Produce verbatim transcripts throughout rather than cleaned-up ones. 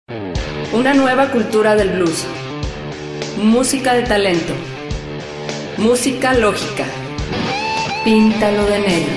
Una nueva cultura del blues. Música de talento. Música lógica. Píntalo de negro.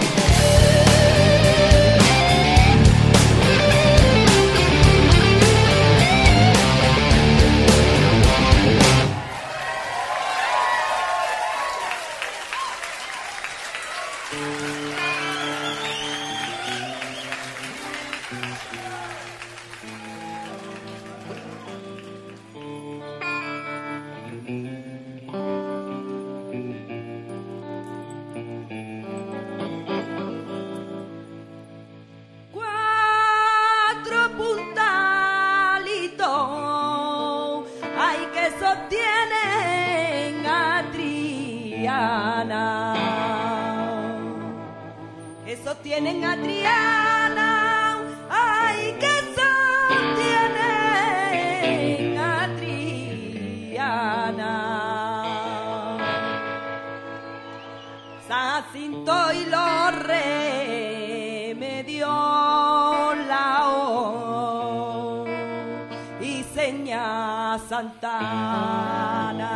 Sostienen a Triana, ay, que sostienen a Triana. Jacinto y los remedios la O y seña Santana.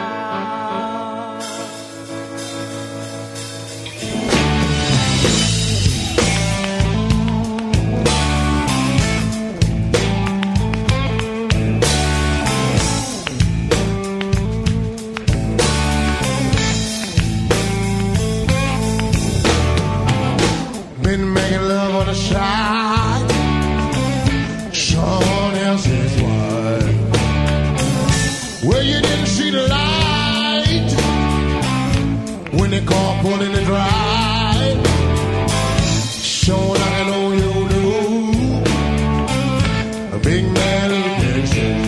Been making love on the side, someone else's wife. Well, you didn't see the light when the car pulled in the drive. So like I know you do, a big man Texas.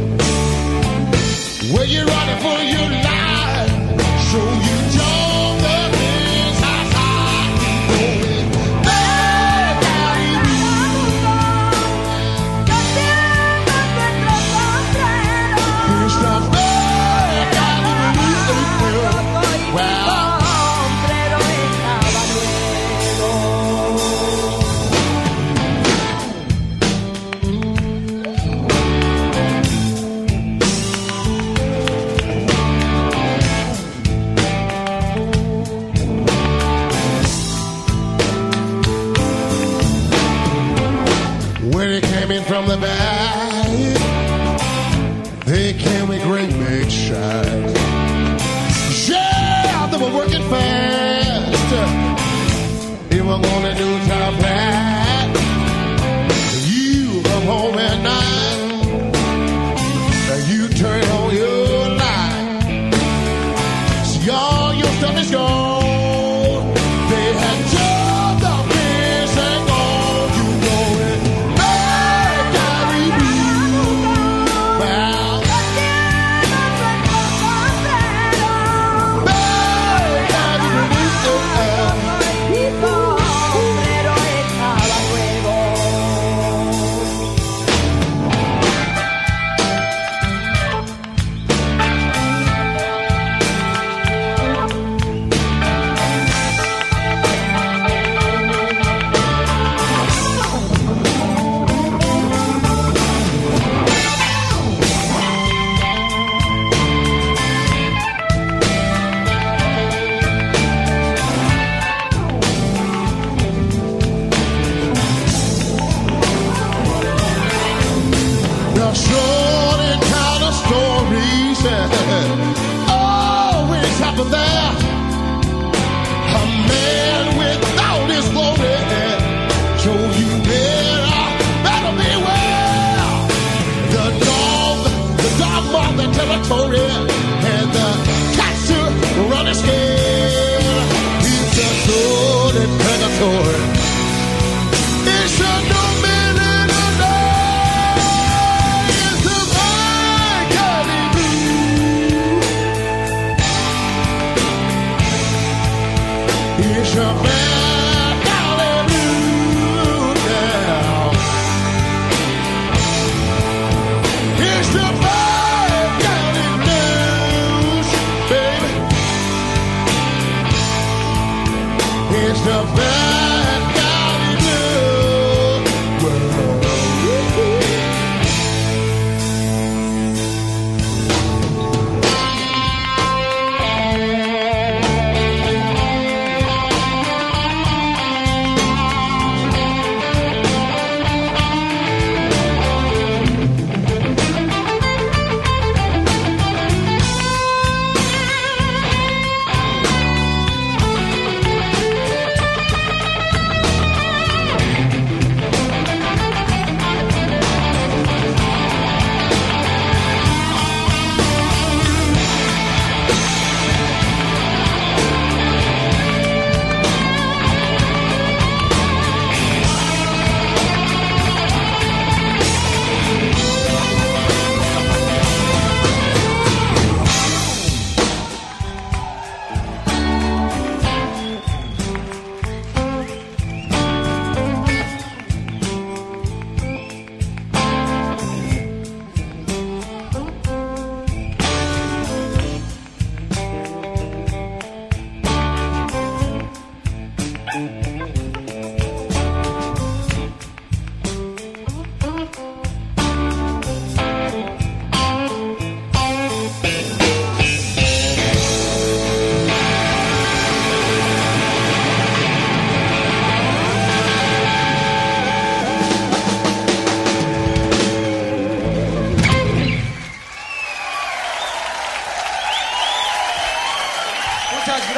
Well, you're running for your life, so you jump the things outside. From the back, they came with great big shots. Yeah, they were working fast. They were gonna do top hat. You come home at night, you turn on your light. See, all your stuff is gone. They had jumped off this and gone. You know it. Always happen there. A man without his glory. So you better, better beware. The dog, the dog mark the territory, and the cats are running scared. It's a sordid predatory. It's a no man in the night. It's the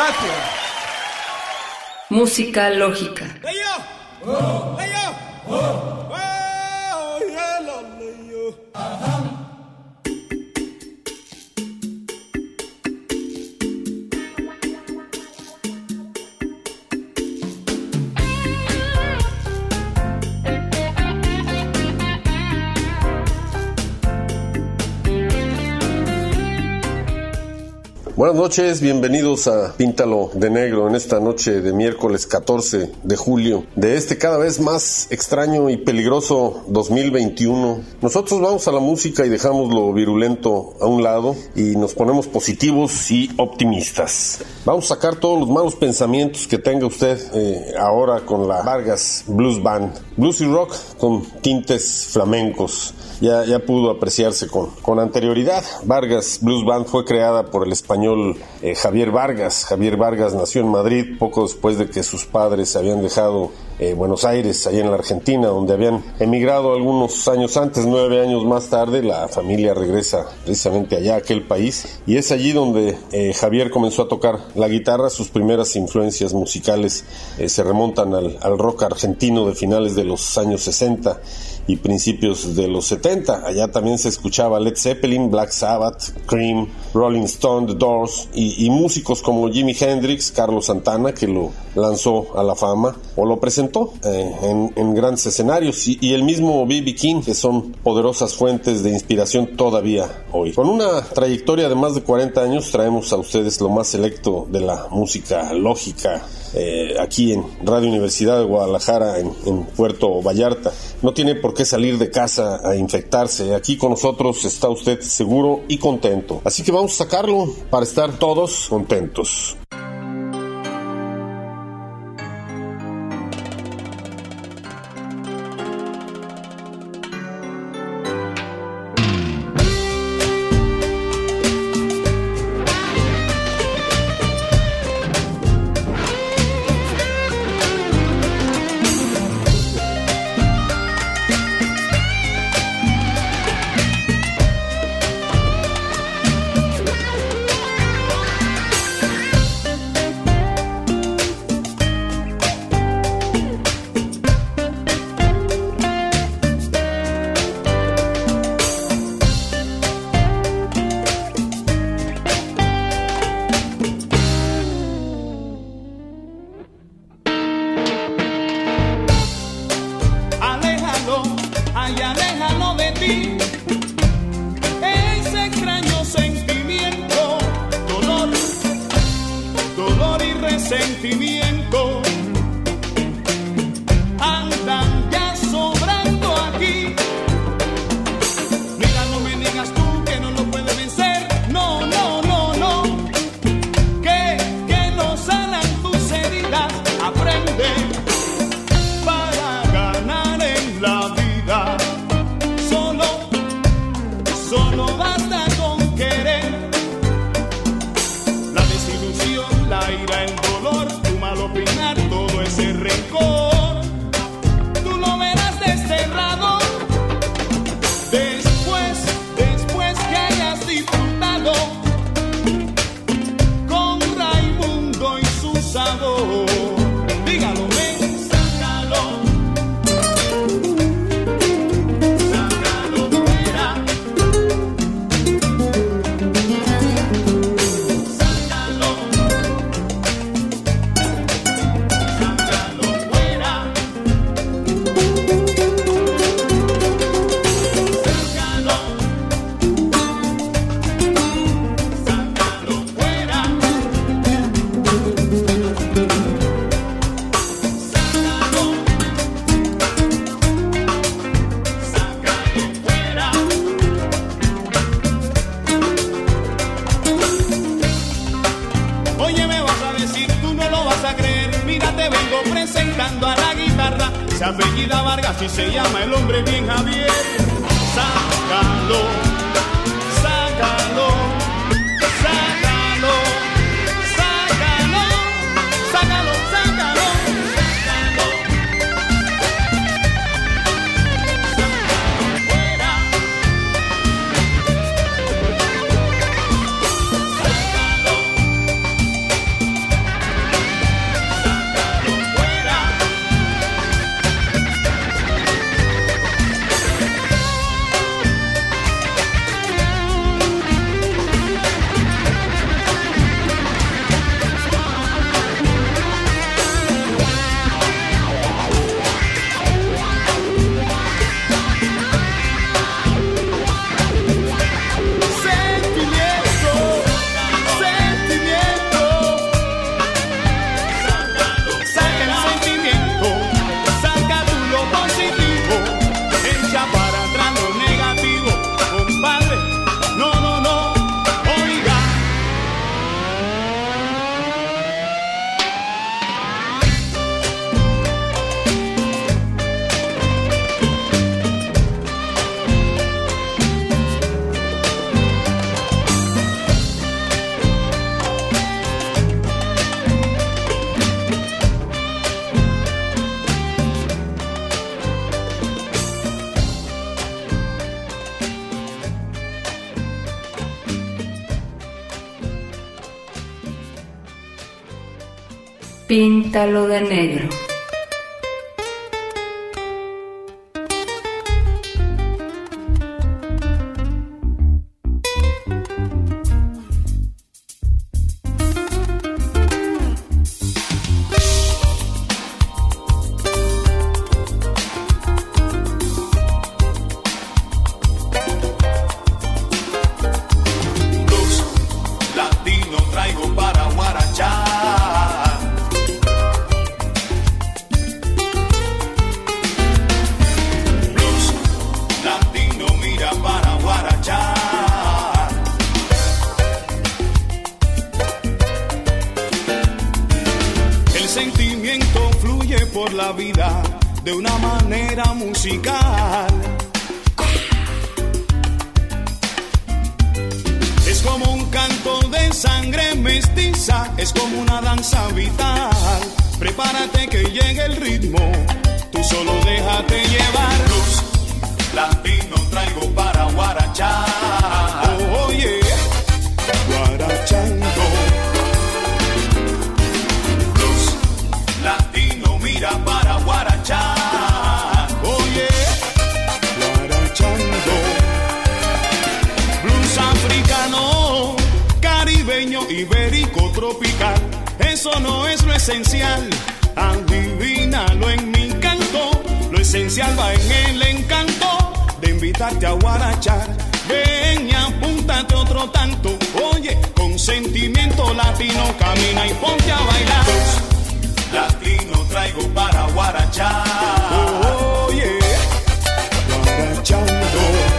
Gracias. Música lógica. Buenas noches, bienvenidos a Píntalo de Negro en esta noche de miércoles catorce de julio de este cada vez más extraño y peligroso dos mil veintiuno. Nosotros vamos a la música y dejamos lo virulento a un lado y nos ponemos positivos y optimistas. Vamos a sacar todos los malos pensamientos que tenga usted eh, ahora con la Vargas Blues Band. Blues y rock con tintes flamencos. Ya, ya pudo apreciarse con, con anterioridad. Vargas Blues Band fue creada por el español eh, Javier Vargas. Javier Vargas nació en Madrid poco después de que sus padres habían dejado eh, Buenos Aires, allá en la Argentina, donde habían emigrado algunos años antes. Nueve años más tarde la familia regresa precisamente allá a aquel país, y es allí donde eh, Javier comenzó a tocar la guitarra. Sus primeras influencias musicales eh, se remontan al, al rock argentino de finales de los años sesenta y principios de los setenta. Allá también se escuchaba Led Zeppelin, Black Sabbath, Cream, Rolling Stone, The Doors y, y músicos como Jimi Hendrix, Carlos Santana, que lo lanzó a la fama o lo presentó eh, en, en grandes escenarios, y, y el mismo B B King, que son poderosas fuentes de inspiración todavía hoy. Con una trayectoria de más de cuarenta años traemos a ustedes lo más selecto de la música lógica eh, aquí en Radio Universidad de Guadalajara, en, en Puerto Vallarta. No tiene por qué salir de casa a infectarse. Aquí con nosotros está usted seguro y contento. Así que vamos a sacarlo para estar todos contentos. Apellida Vargas y se llama el hombre bien Javier. Sácalo, sácalo, sácalo, sácalo, sácalo, sácalo, sácalo, sácalo fuera, sácalo, Píntalo de negro. Ibérico tropical, eso no es lo esencial, adivínalo en mi canto, lo esencial va en el encanto de invitarte a guarachar, ven y apúntate otro tanto, oye, con sentimiento latino camina y ponte a bailar, los latino traigo para guarachar, oh, oye, guarachando.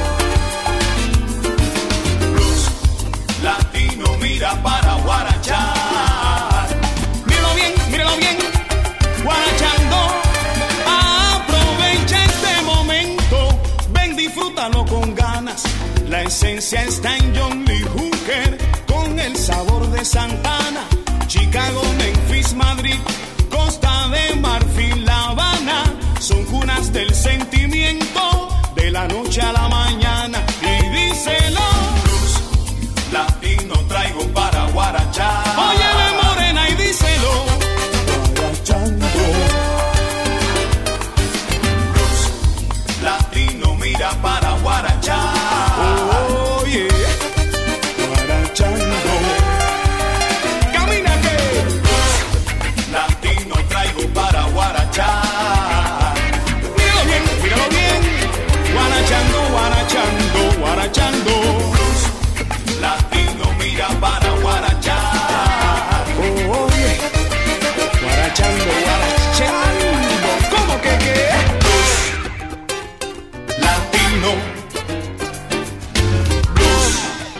Mira para guarachar. Míralo bien, míralo bien, guarachando. Aprovecha este momento, ven, disfrútalo con ganas. La esencia está en John Lee Hooker, con el sabor de Santana. Chicago, Memphis, Madrid, Costa de Marfil, La Habana, son cunas del sentimiento, de la noche a la mañana. Y díselo, latino traigo para guarachar. Óyeme morena y díselo, guarachando. Los latino mira para guarachar. Oye, guarachando. Camina que los latino traigo para guarachar. Míralo bien, míralo bien, guarachando, guarachando, guarachando. Latino mira para guarachar. Oh, oye, guarachando, guarachando. ¿Cómo que qué? Latino Blues.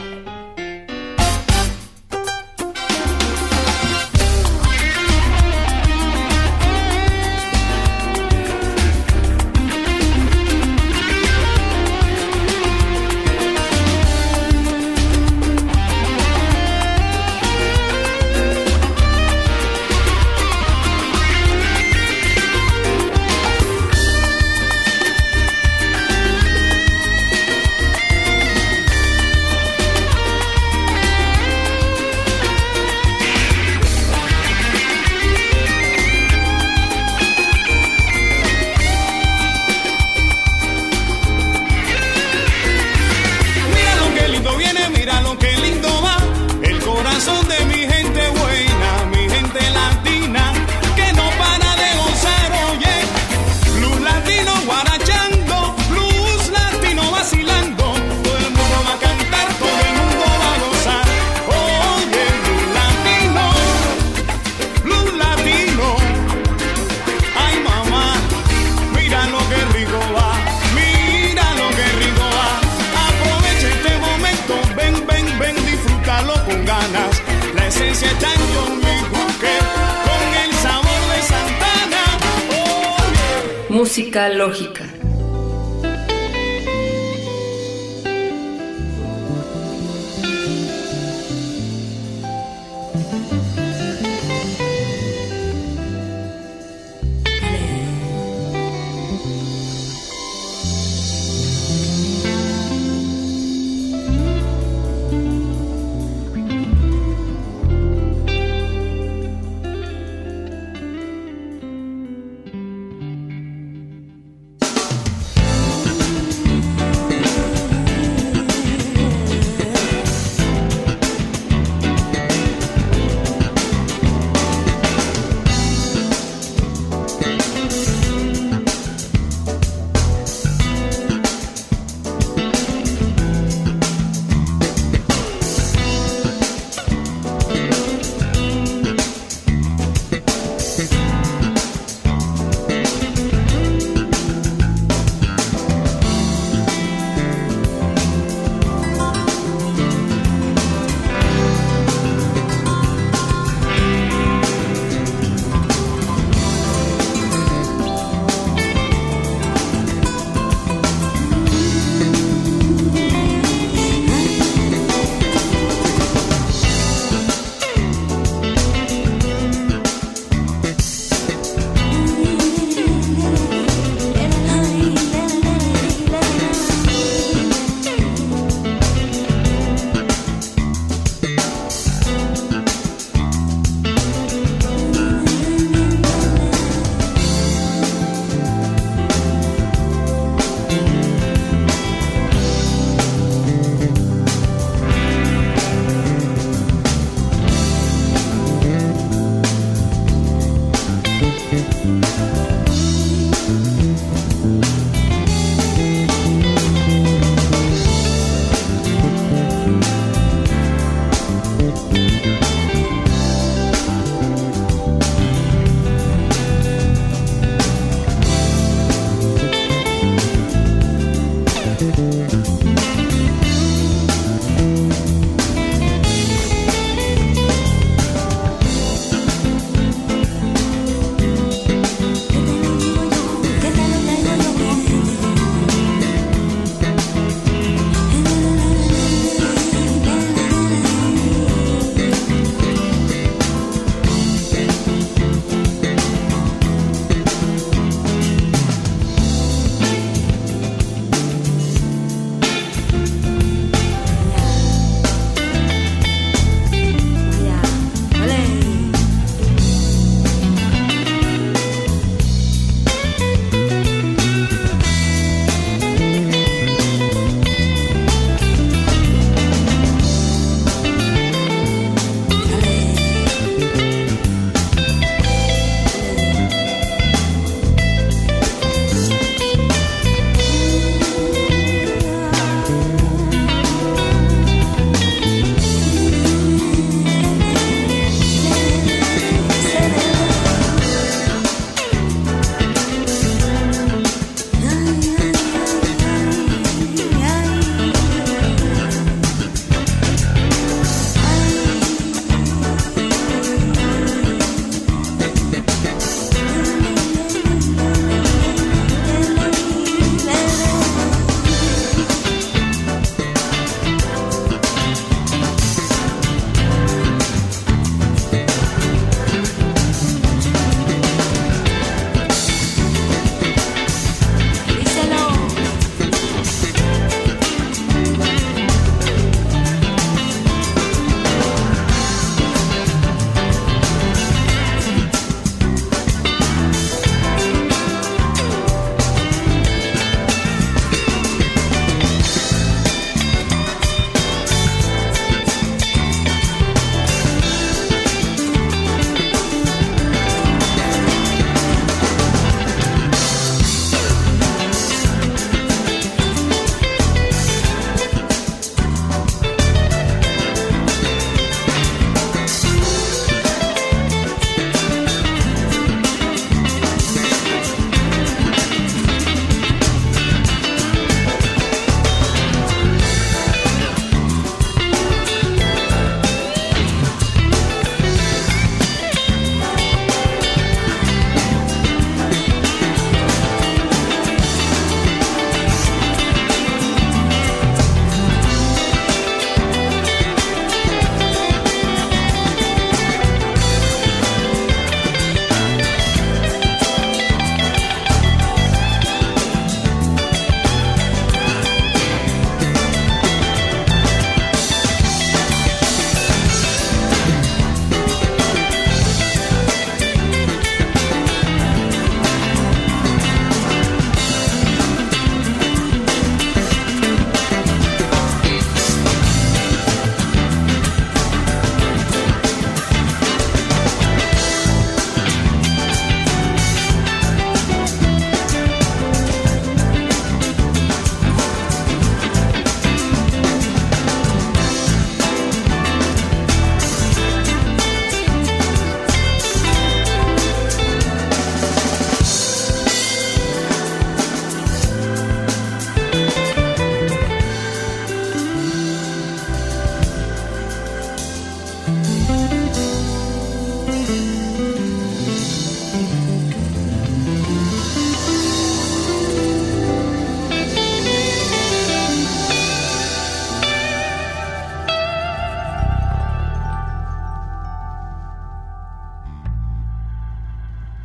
Música lógica.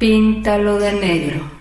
Píntalo de negro.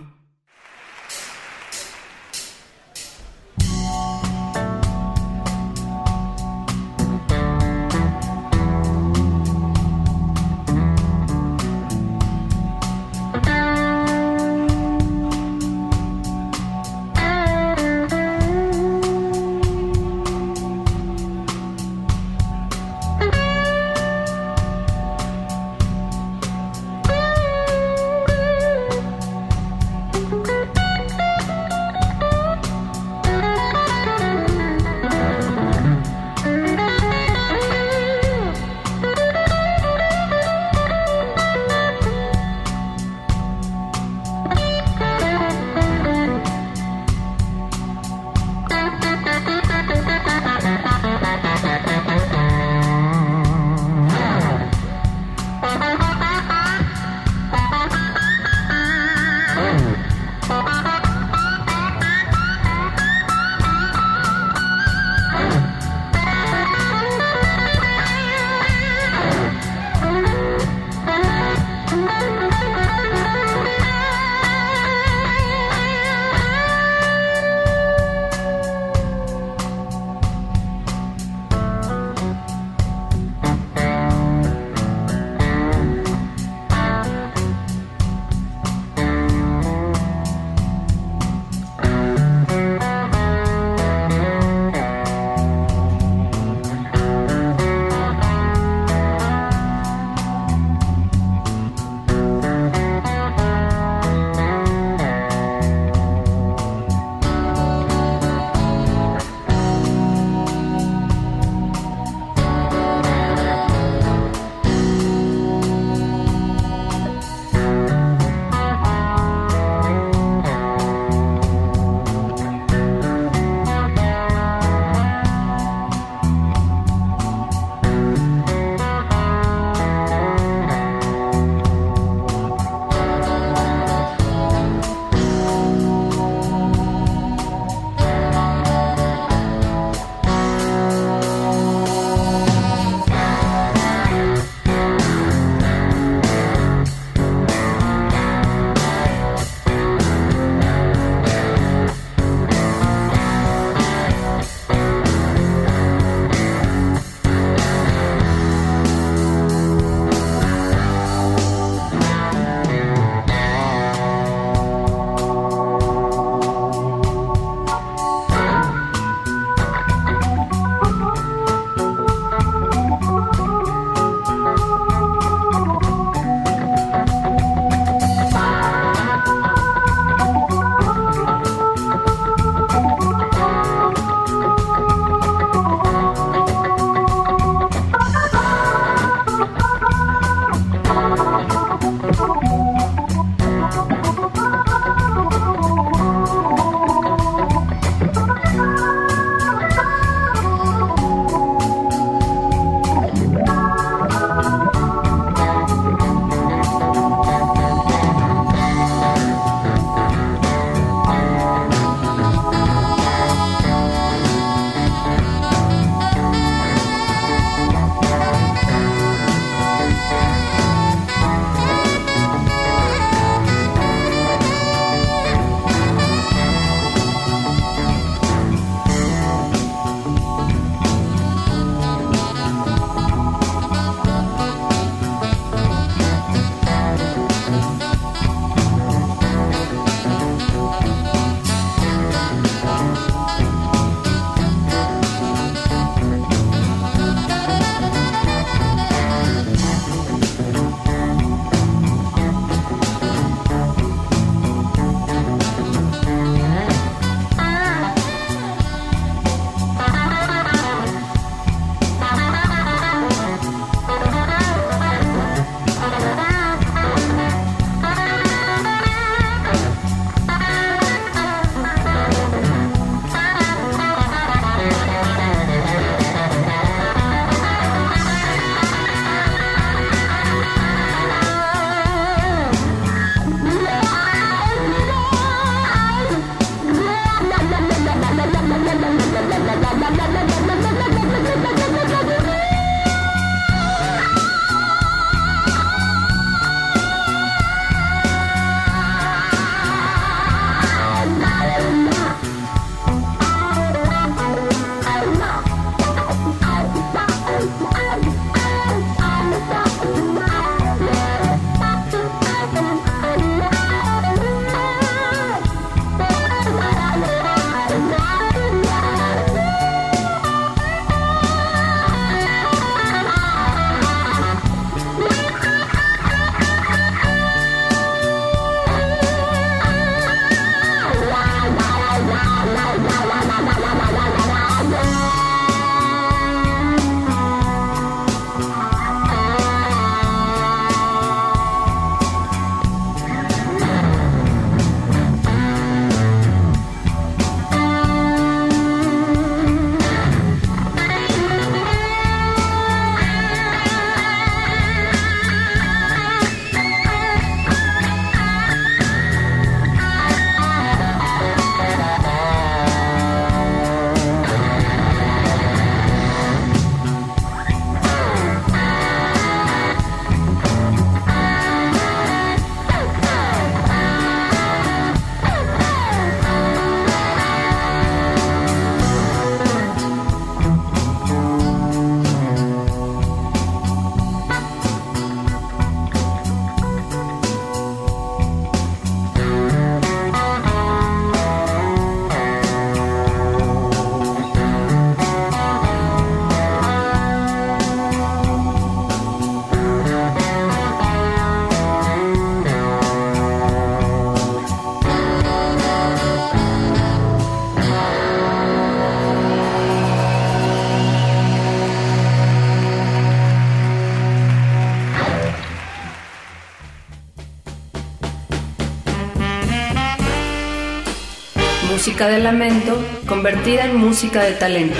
música de lamento convertida en música de talento.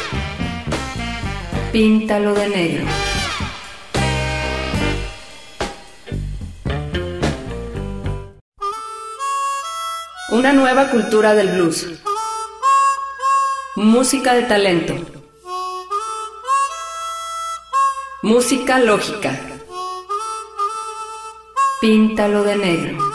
Píntalo de negro. Una nueva cultura del blues. Música de talento. Música lógica. Píntalo de negro.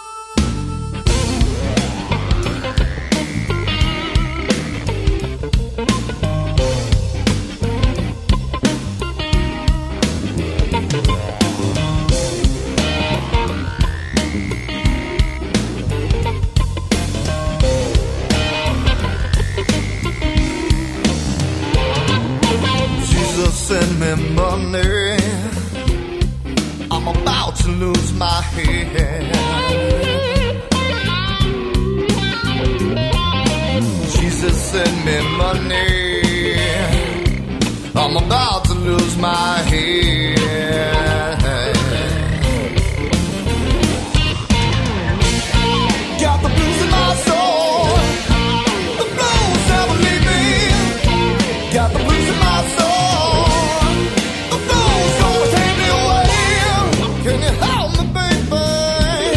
Send me money, I'm about to lose my head. Jesus, send me money, I'm about to lose my head. Got the blues in my soul, the blues never leave me. Got the blues in my soul. Can you help me, baby?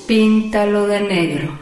Píntalo de negro.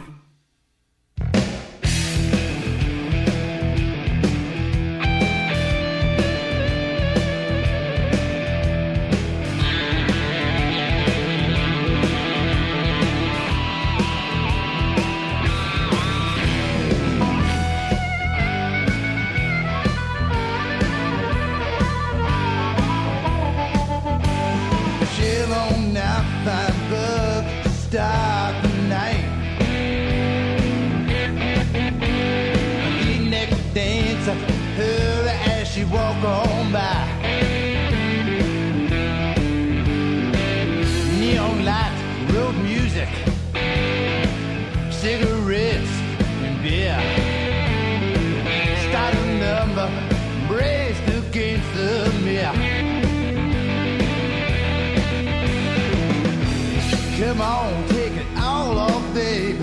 Come on, take it all off, babe.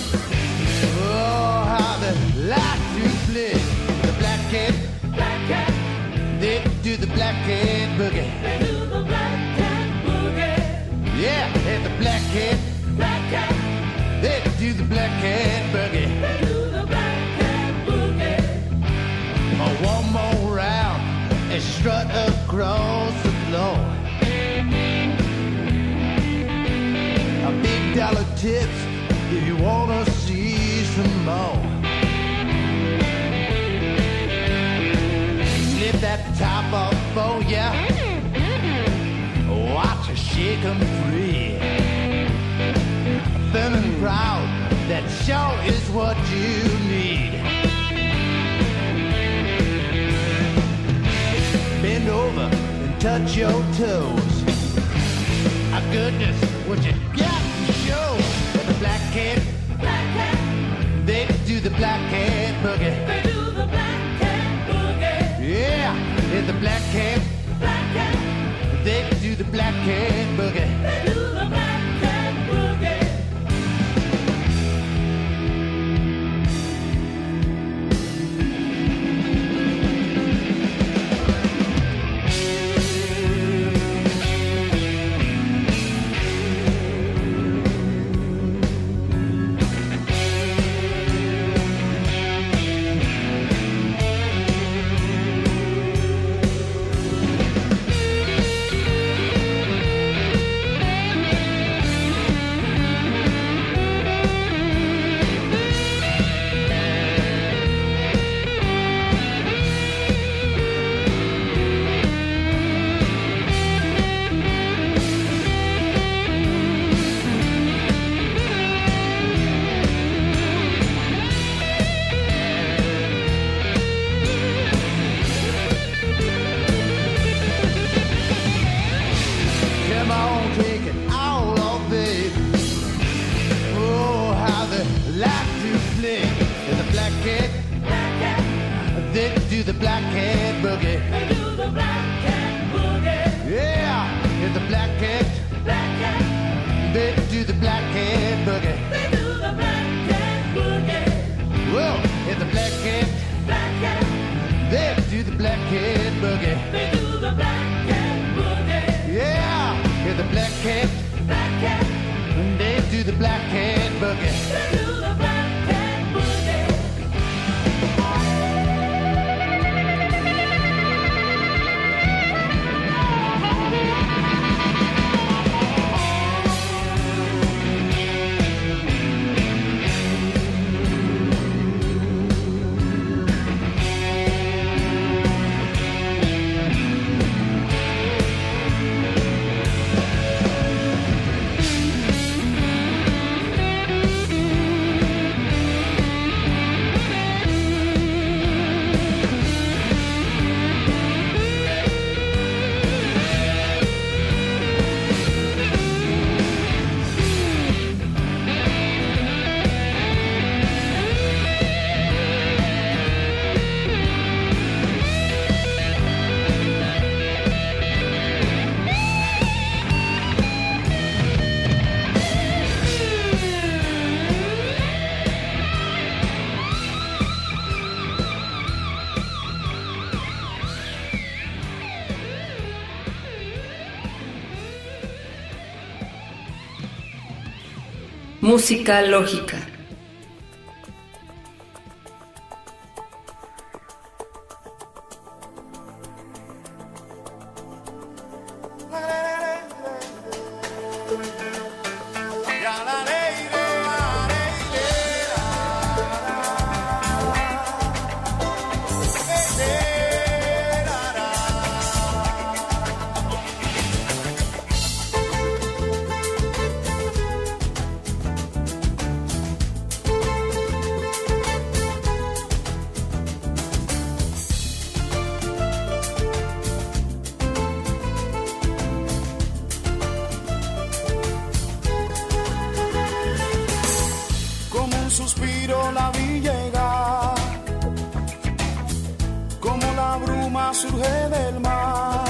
Oh, how they like to play the black cat, black cat. They do the black cat boogie. They do the black cat boogie. Yeah, it's the black cat, black cat. They do the black cat boogie. They do the black cat boogie. Oh, one more round and strut across the floor. Big dollar tips if you wanna see some more. Slip that top off for ya. Watch her shake 'em free. Firm and proud, that sure is what you need. Bend over and touch your toes. Ah, goodness, what you got? Show the black cat, black cat. They do the black cat boogie. They do the black cat boogie. Yeah, it's the black cat, black cat. They do the black cat boogie. They do the black cat boogie. Música lógica. Suspiro la vi llegar, como la bruma surge del mar,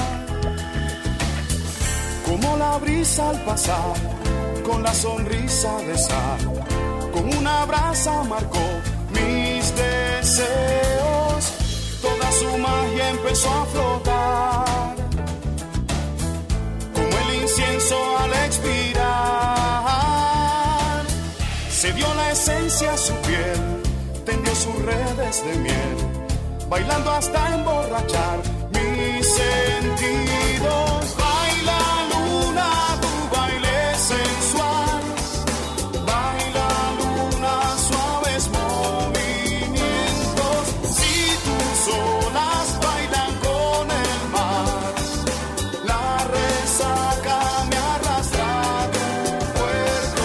como la brisa al pasar, con la sonrisa de sal, con una brasa marcó mis deseos, toda su magia empezó a flotar, como el incienso al expirar. Se dio la esencia a su piel, tendió sus redes de miel, bailando hasta emborrachar mis sentidos. Baila luna, tu baile sensual, baila luna, suaves movimientos. Si tus olas bailan con el mar, la resaca me arrastra a tu puerto.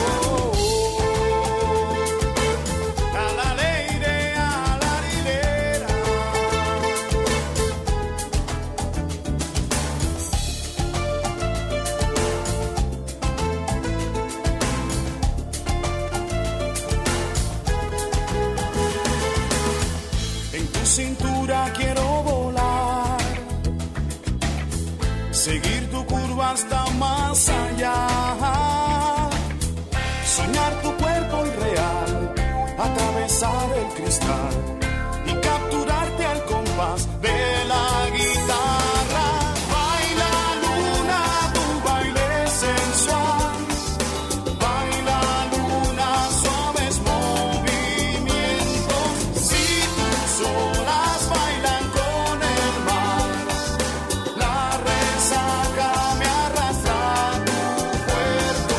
Cintura quiero volar, seguir tu curva hasta más allá, soñar tu cuerpo irreal, atravesar el cristal y capturarte al compás de la guitarra. Baila luna, tu baile sensual, baila luna, suaves movimientos. Si tus olas bailan con el mar, la resaca me arrastra a tu puerto.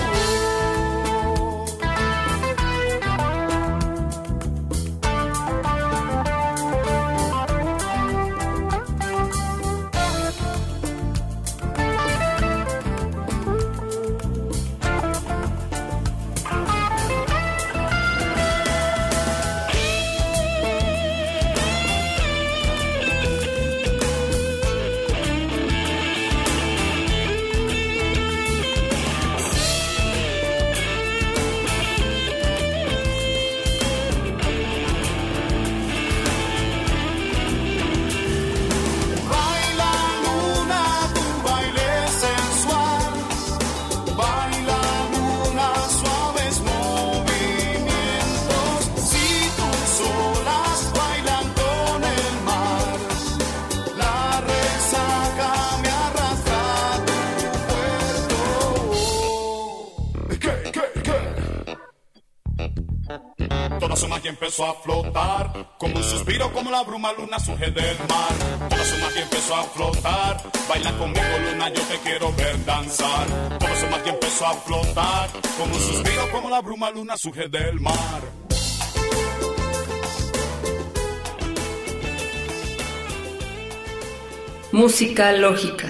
Baila luna, tu baile sensual, baila luna, suaves movimientos. Si tus olas bailan con el mar, la resaca me arrastra a tu puerto. ¿Qué, qué, qué? Toda su magia empezó a flotar, como un suspiro, como la bruma luna surge del mar. Toda su magia empezó a flotar, baila conmigo luna, yo te quiero ver danzar. Toda su magia empezó a flotar, como un suspiro, como la bruma luna surge del mar. Música lógica.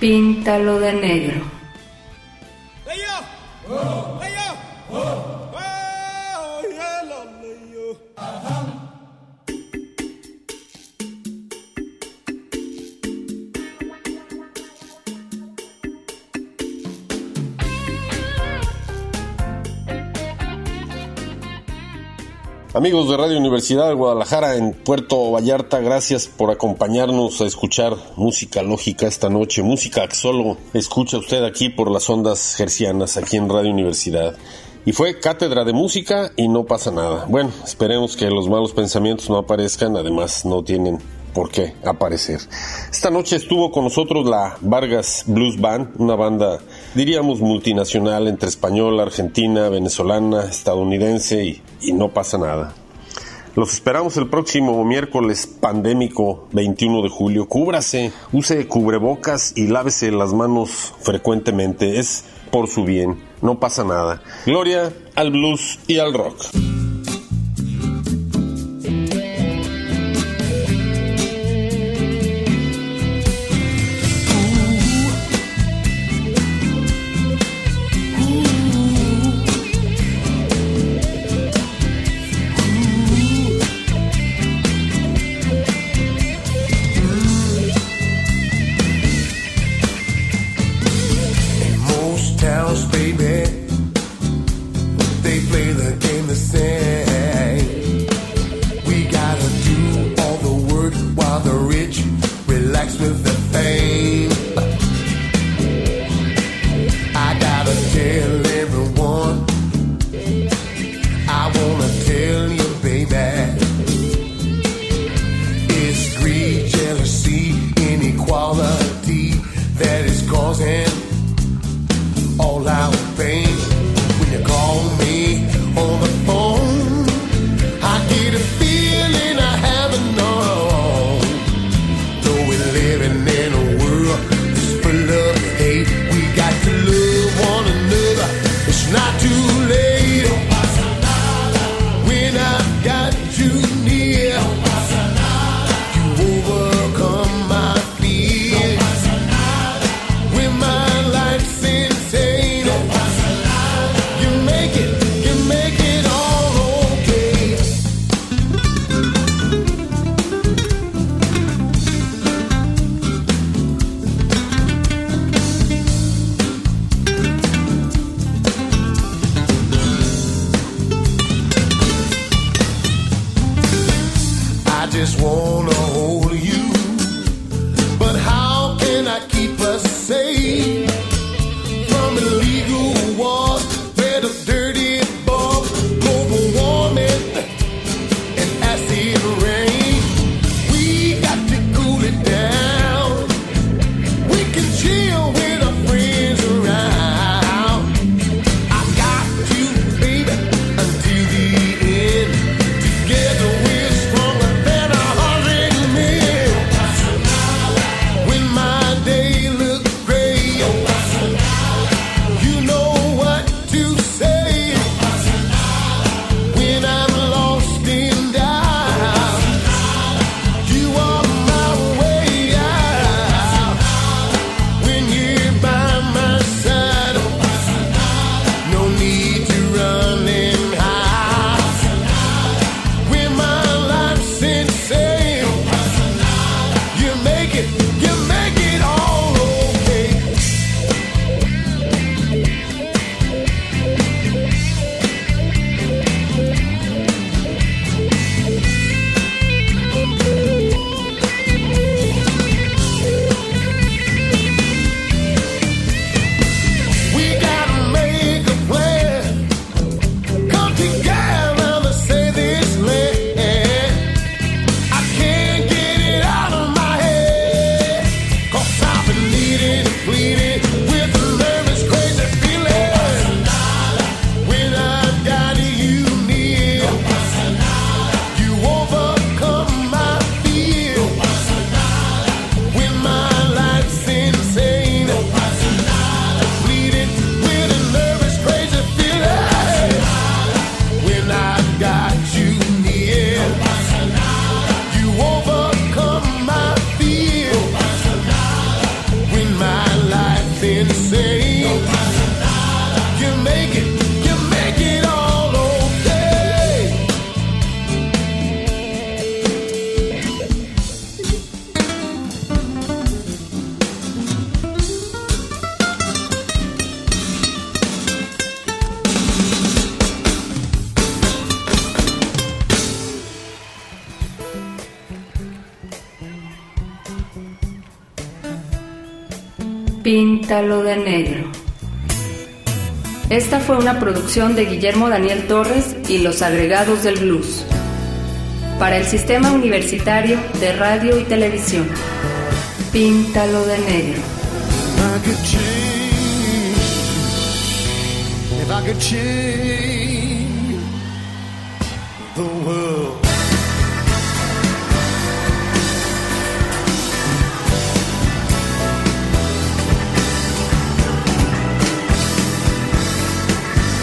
Píntalo de negro. Amigos de Radio Universidad de Guadalajara en Puerto Vallarta, gracias por acompañarnos a escuchar música lógica esta noche, música que solo escucha usted aquí por las ondas hercianas, aquí en Radio Universidad. Y fue cátedra de música y no pasa nada. Bueno, esperemos que los malos pensamientos no aparezcan, además no tienen por qué aparecer. Esta noche estuvo con nosotros la Vargas Blues Band, una banda, diríamos, multinacional entre española, argentina, venezolana, estadounidense y, y no pasa nada. Los esperamos el próximo miércoles pandémico veintiuno de julio. Cúbrase, use cubrebocas y lávese las manos frecuentemente. Es por su bien, no pasa nada. Gloria al blues y al rock. My can say. No pasa nada. You make it, you make it all okay. Píntalo de negro. Esta fue una producción de Guillermo Daniel Torres y los agregados del blues para el Sistema Universitario de Radio y Televisión. Píntalo de negro. I could change, if I could change the world.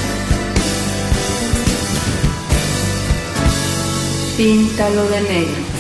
Píntalo de negro.